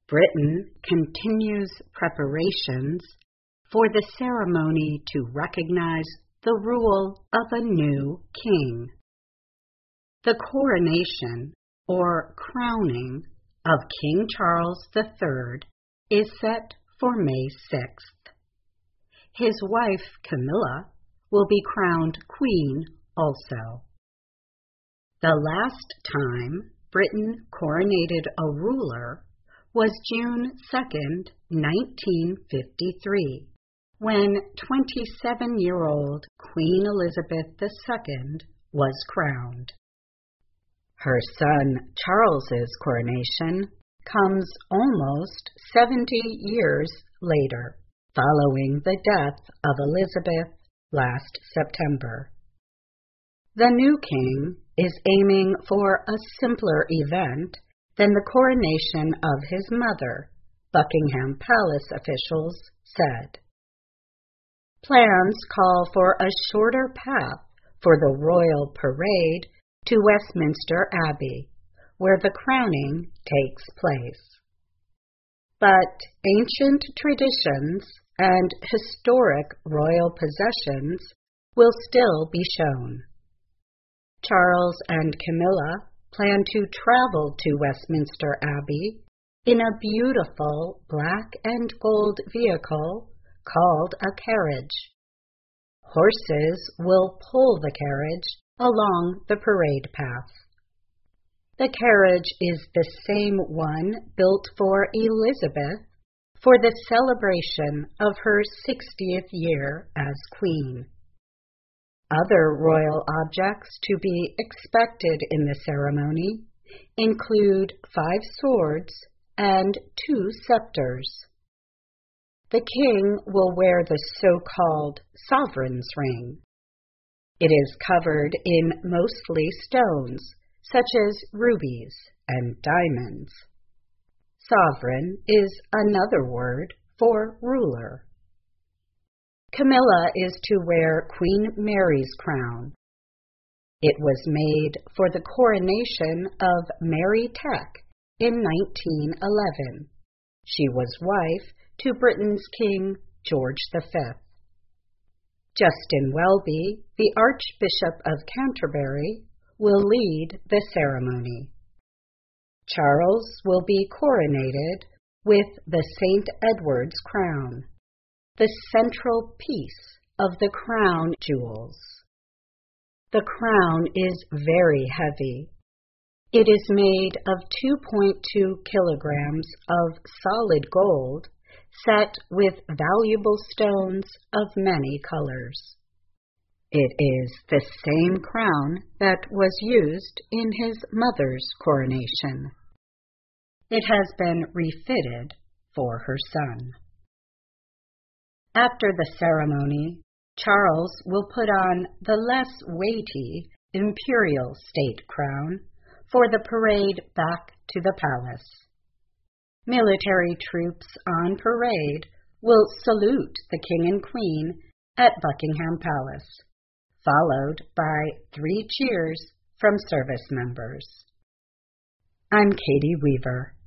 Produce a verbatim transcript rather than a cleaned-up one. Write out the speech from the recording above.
Britain continues preparations for the ceremony to recognize the rule of a new king. The coronation, or crowning, of King Charles the Third is set for May sixth. His wife, Camilla, will be crowned queen also. The last time Britain coronated a ruler was June second, nineteen fifty-three, when twenty-seven-year-old Queen Elizabeth the Second was crowned. Her son Charles's coronation comes almost seventy years later, following the death of Elizabeth last September. The new king is aiming for a simpler event than the coronation of his mother, Buckingham Palace officials said. Plans call for a shorter path for the royal parade to Westminster Abbey, where the crowning takes place. But ancient traditions and historic royal possessions will still be shown. Charles and Camilla plan to travel to Westminster Abbey in a beautiful black and gold vehicle called a carriage. Horses will pull the carriage along the parade path. The carriage is the same one built for Elizabeth for the celebration of her sixtieth year as queen. Other royal objects to be expected in the ceremony include five swords and two scepters. The king will wear the so-called sovereign's ring. It is covered in mostly stones, such as rubies and diamonds. Sovereign is another word for ruler. Camilla is to wear Queen Mary's crown. It was made for the coronation of Mary Teck in nineteen eleven. She was wife to Britain's King George the Fifth. Justin Welby, the Archbishop of Canterbury, will lead the ceremony. Charles will be coronated with the Saint Edward's crown, the central piece of the crown jewels. The crown is very heavy. It is made of two point two kilograms of solid gold set with valuable stones of many colors. It is the same crown that was used in his mother's coronation. It has been refitted for her son. After the ceremony, Charles will put on the less weighty imperial state crown for the parade back to the palace. Military troops on parade will salute the king and queen at Buckingham Palace, followed by three cheers from service members. I'm Katie Weaver.